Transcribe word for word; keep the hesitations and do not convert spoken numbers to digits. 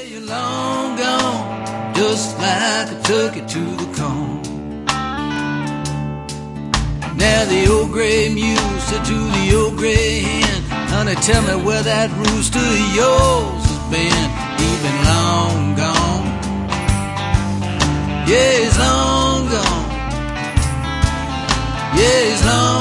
you're long gone, just like a turkey to the cone. Now the old gray mule said to the old gray hen, honey, tell me where that rooster of yours has been. He's been long gone. Yeah, he's long gone. Yeah, he's long